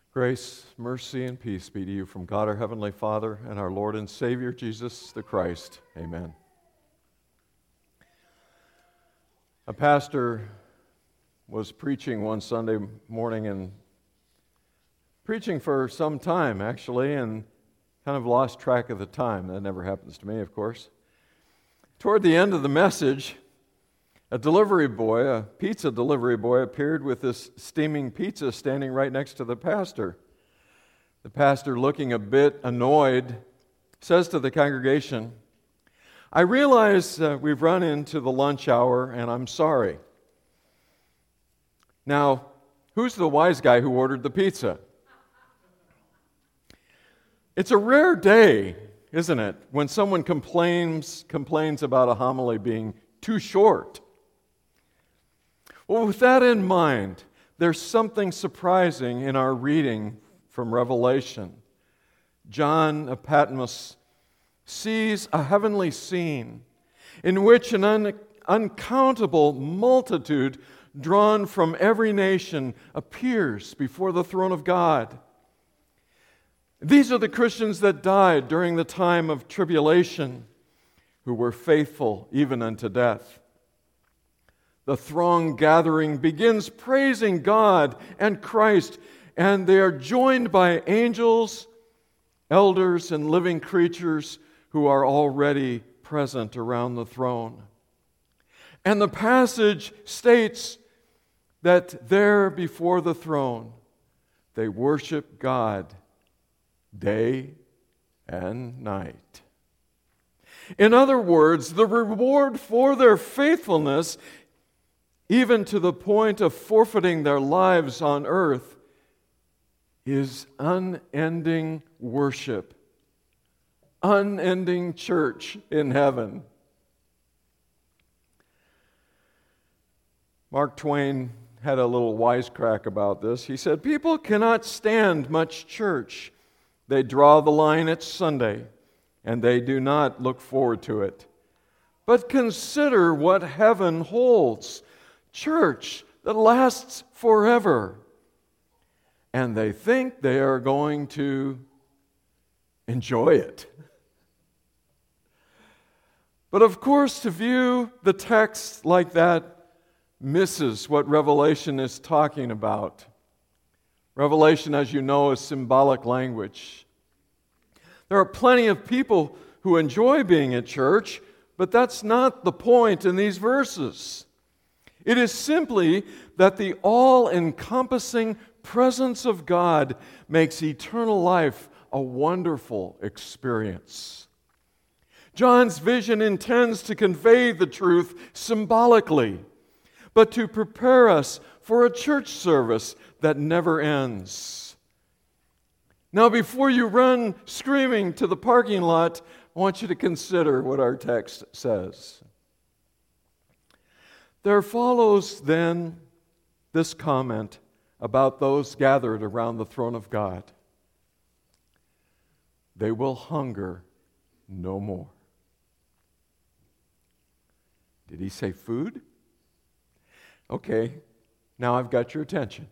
Grace, mercy, and peace be to you from God our Heavenly Father and our Lord and Savior Jesus the Christ. Amen. A pastor was preaching one Sunday morning and preaching for some time, actually, and kind of lost track of the time. That never happens to me, of course. Toward the end of the message, a pizza delivery boy, appeared with this steaming pizza standing right next to the pastor. The pastor, looking a bit annoyed, says to the congregation, "I realize we've run into the lunch hour, and I'm sorry. Now, who's the wise guy who ordered the pizza?" It's a rare day, isn't it, when someone complains about a homily being too short. Well, with that in mind, there's something surprising in our reading from Revelation. John of Patmos sees a heavenly scene in which an uncountable multitude drawn from every nation appears before the throne of God. These are the Christians that died during the time of tribulation, who were faithful even unto death. The throng gathering begins praising God and Christ, and they are joined by angels, elders, and living creatures who are already present around the throne. And the passage states that there before the throne, they worship God day and night. In other words, the reward for their faithfulness, even to the point of forfeiting their lives on earth, is unending worship, unending church in heaven. Mark Twain had a little wisecrack about this. He said, "People cannot stand much church. They draw the line at Sunday, and they do not look forward to it. But consider what heaven holds. Church that lasts forever. And they think they are going to enjoy it." But of course, to view the text like that misses what Revelation is talking about. Revelation, as you know, is symbolic language. There are plenty of people who enjoy being at church, but that's not the point in these verses. It is simply that the all-encompassing presence of God makes eternal life a wonderful experience. John's vision intends to convey the truth symbolically, but to prepare us for a church service that never ends. Now, before you run screaming to the parking lot, I want you to consider what our text says. There follows then this comment about those gathered around the throne of God. They will hunger no more. Did he say food? Okay, now I've got your attention.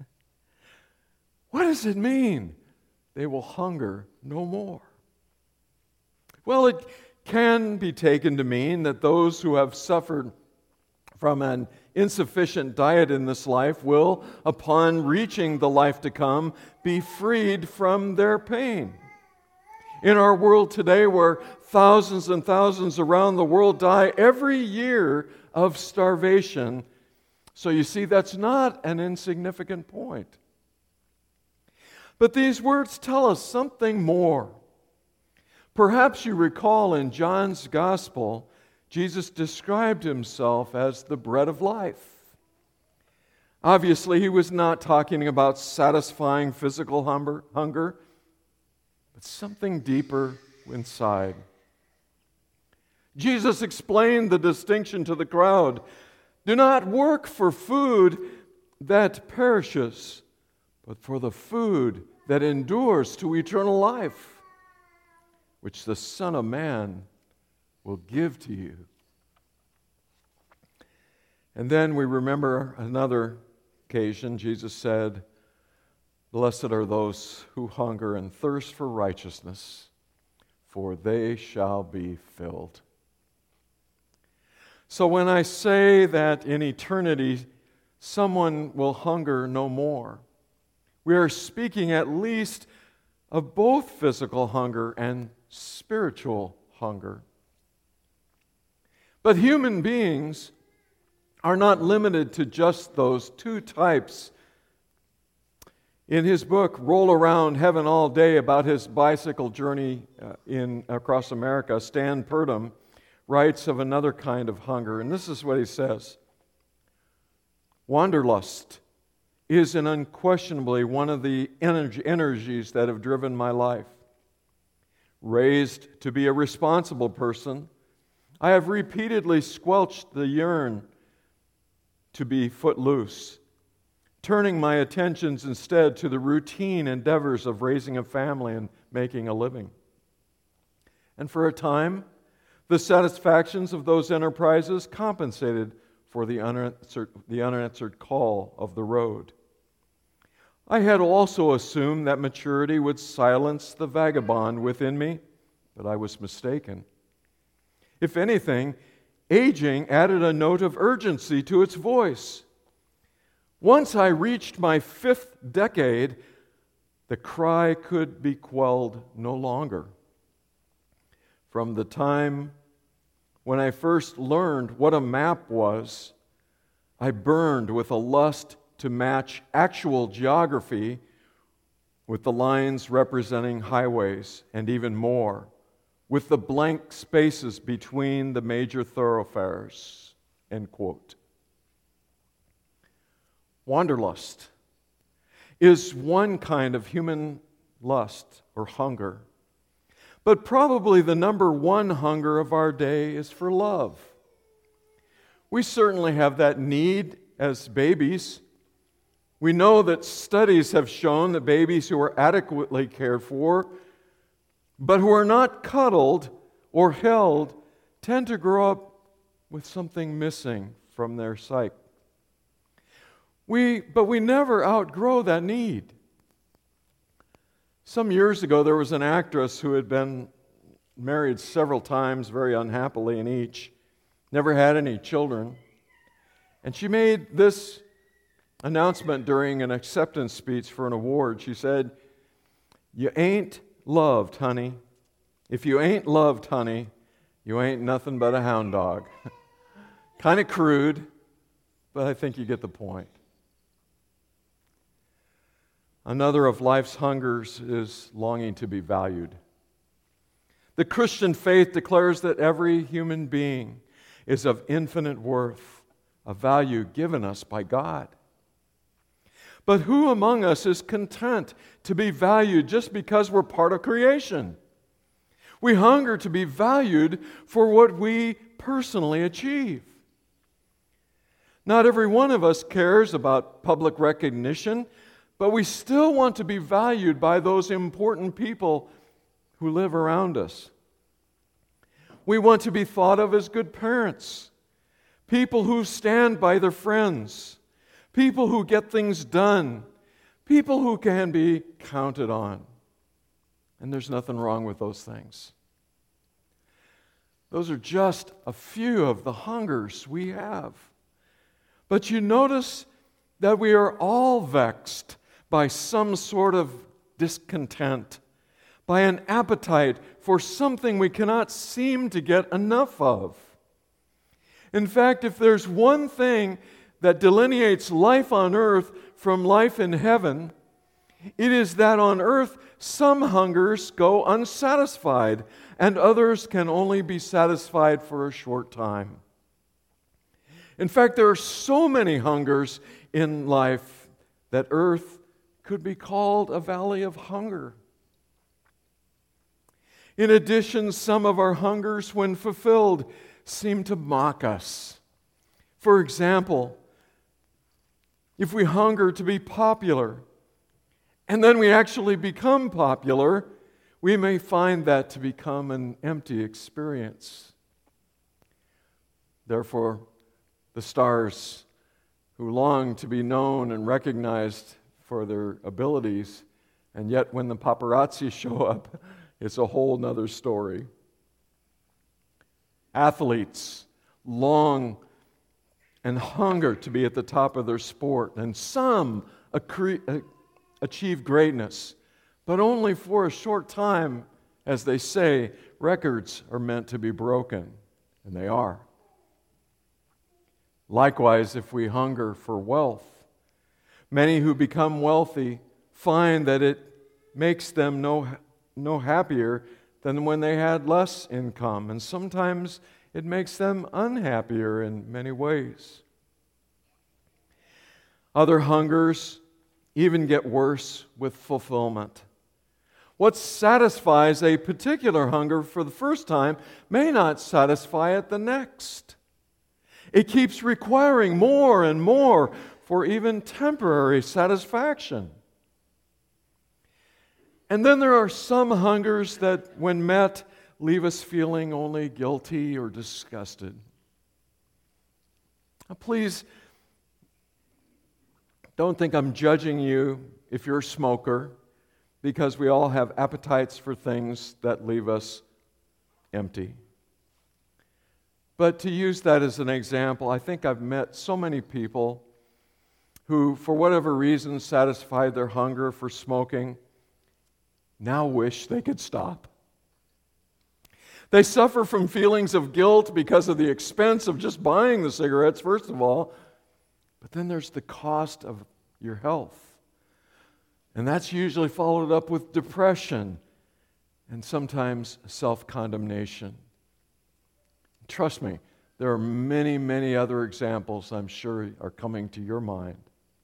What does it mean? They will hunger no more. Well, it can be taken to mean that those who have suffered from an insufficient diet in this life will, upon reaching the life to come, be freed from their pain. In our world today, where thousands and thousands around the world die every year of starvation, so you see, that's not an insignificant point. But these words tell us something more. Perhaps you recall in John's Gospel, Jesus described himself as the bread of life. Obviously, he was not talking about satisfying physical hunger, but something deeper inside. Jesus explained the distinction to the crowd. Do not work for food that perishes, but for the food that endures to eternal life, which the Son of Man will give to you. And then we remember another occasion. Jesus said, Blessed are those who hunger and thirst for righteousness, for they shall be filled. So when I say that in eternity someone will hunger no more, we are speaking at least of both physical hunger and spiritual hunger. But human beings are not limited to just those two types. In his book, Roll Around Heaven All Day, about his bicycle journey across America, Stan Purdom writes of another kind of hunger, and this is what he says. Wanderlust is unquestionably one of the energies that have driven my life. Raised to be a responsible person, I have repeatedly squelched the yearn to be footloose, turning my attentions instead to the routine endeavors of raising a family and making a living. And for a time, the satisfactions of those enterprises compensated for the unanswered call of the road. I had also assumed that maturity would silence the vagabond within me, but I was mistaken. If anything, aging added a note of urgency to its voice. Once I reached my 5th decade, the cry could be quelled no longer. From the time when I first learned what a map was, I burned with a lust to match actual geography with the lines representing highways, and even more, with the blank spaces between the major thoroughfares. End quote. Wanderlust is one kind of human lust or hunger. But probably the number one hunger of our day is for love. We certainly have that need as babies. We know that studies have shown that babies who are adequately cared for, but who are not cuddled or held, tend to grow up with something missing from their psyche. But we never outgrow that need. Some years ago, there was an actress who had been married several times, very unhappily in each, never had any children. And she made this announcement during an acceptance speech for an award. She said, "You ain't loved, honey. If you ain't loved, honey, you ain't nothing but a hound dog." Kind of crude, but I think you get the point. Another of life's hungers is longing to be valued. The Christian faith declares that every human being is of infinite worth, a value given us by God. But who among us is content to be valued just because we're part of creation? We hunger to be valued for what we personally achieve. Not every one of us cares about public recognition, but we still want to be valued by those important people who live around us. We want to be thought of as good parents, people who stand by their friends, people who get things done, people who can be counted on. And there's nothing wrong with those things. Those are just a few of the hungers we have. But you notice that we are all vexed by some sort of discontent, by an appetite for something we cannot seem to get enough of. In fact, if there's one thing that delineates life on earth from life in heaven, it is that on earth some hungers go unsatisfied and others can only be satisfied for a short time. In fact, there are so many hungers in life that earth could be called a valley of hunger. In addition, some of our hungers, when fulfilled, seem to mock us. For example, if we hunger to be popular, and then we actually become popular, we may find that to become an empty experience. Therefore, the stars who long to be known and recognized for their abilities, and yet when the paparazzi show up, it's a whole nother story. Athletes long and hunger to be at the top of their sport, and some achieve greatness, but only for a short time. As they say, records are meant to be broken, and they are. Likewise, if we hunger for wealth, many who become wealthy find that it makes them no happier than when they had less income, and sometimes it makes them unhappier in many ways. Other hungers even get worse with fulfillment. What satisfies a particular hunger for the first time may not satisfy it the next. It keeps requiring more and more for even temporary satisfaction. And then there are some hungers that, when met, leave us feeling only guilty or disgusted. Now, please don't think I'm judging you if you're a smoker, because we all have appetites for things that leave us empty. But to use that as an example, I think I've met so many people who, for whatever reason, satisfied their hunger for smoking, now wish they could stop. They suffer from feelings of guilt because of the expense of just buying the cigarettes, first of all, but then there's the cost of your health. And that's usually followed up with depression and sometimes self-condemnation. Trust me, there are many, many other examples I'm sure are coming to your mind.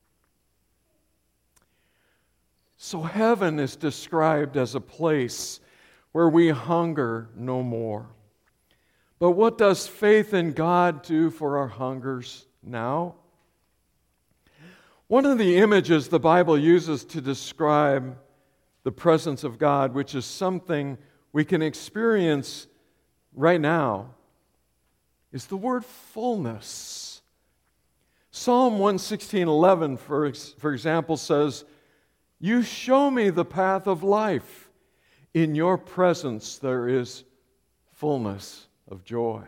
So heaven is described as a place where we hunger no more. But what does faith in God do for our hungers now? One of the images the Bible uses to describe the presence of God, which is something we can experience right now, is the word fullness. Psalm 116:11, for example, says, "You show me the path of life. In your presence there is fullness of joy."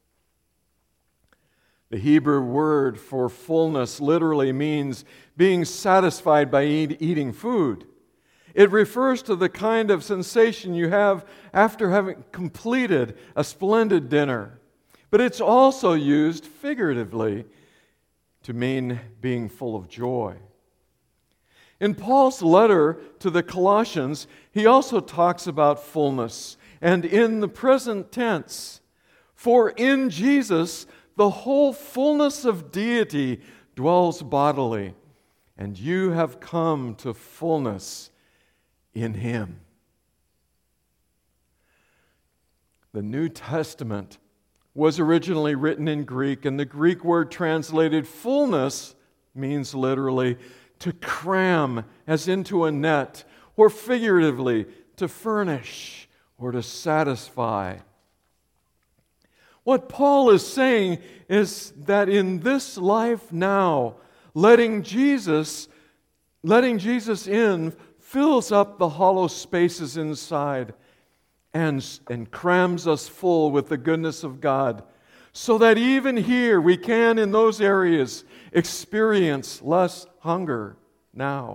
The Hebrew word for fullness literally means being satisfied by eating food. It refers to the kind of sensation you have after having completed a splendid dinner. But it's also used figuratively to mean being full of joy. In Paul's letter to the Colossians, he also talks about fullness, and in the present tense. For in Jesus, the whole fullness of deity dwells bodily, and you have come to fullness in Him. The New Testament was originally written in Greek, and the Greek word translated fullness means literally to cram as into a net, or figuratively to furnish or to satisfy. What Paul is saying is that in this life now, letting Jesus in fills up the hollow spaces inside and crams us full with the goodness of God, so that even here we can, in those areas, experience less hunger now.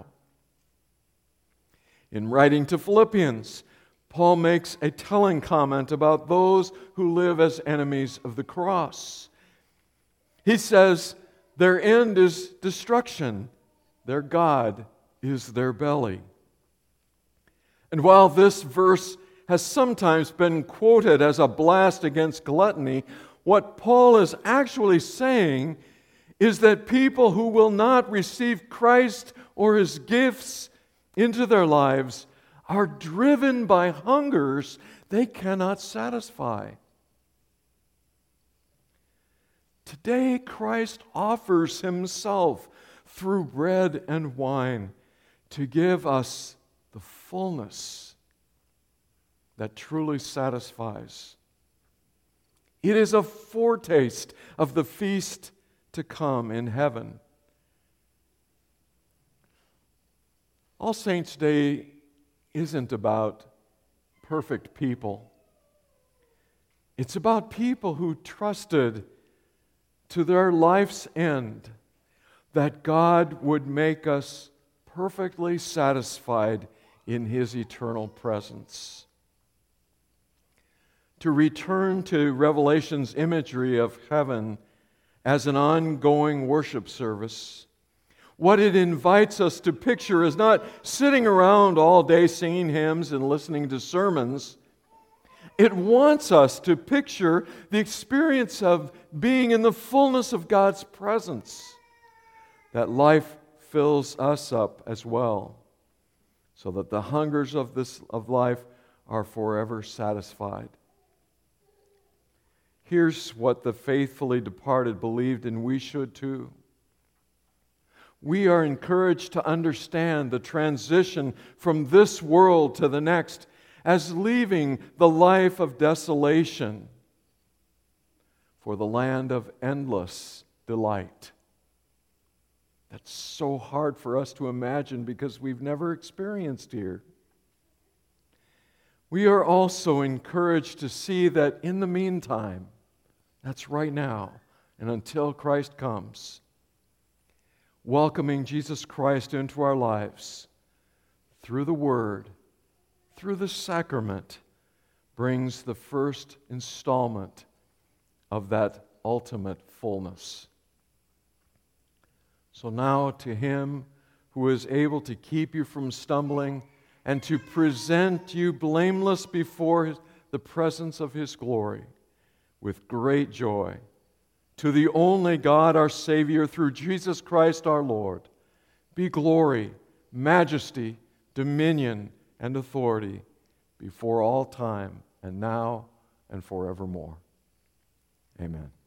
In writing to Philippians, Paul makes a telling comment about those who live as enemies of the cross. He says, their end is destruction, their God is their belly. And while this verse has sometimes been quoted as a blast against gluttony, what Paul is actually saying is that people who will not receive Christ or His gifts into their lives are driven by hungers they cannot satisfy. Today, Christ offers Himself through bread and wine to give us the fullness that truly satisfies. It is a foretaste of the feast to come in heaven. All Saints' Day isn't about perfect people. It's about people who trusted to their life's end that God would make us perfectly satisfied in His eternal presence. To return to Revelation's imagery of heaven as an ongoing worship service, what it invites us to picture is not sitting around all day singing hymns and listening to sermons. It wants us to picture the experience of being in the fullness of God's presence, that life fills us up as well, so that the hungers of life are forever satisfied. Here's what the faithfully departed believed, and we should too. We are encouraged to understand the transition from this world to the next as leaving the life of desolation for the land of endless delight. That's so hard for us to imagine because we've never experienced here. We are also encouraged to see that in the meantime, that's right now and until Christ comes, welcoming Jesus Christ into our lives through the Word, through the sacrament, brings the first installment of that ultimate fullness. So now to Him who is able to keep you from stumbling and to present you blameless before the presence of His glory with great joy, to the only God our Savior through Jesus Christ our Lord, be glory, majesty, dominion, and authority before all time and now and forevermore. Amen.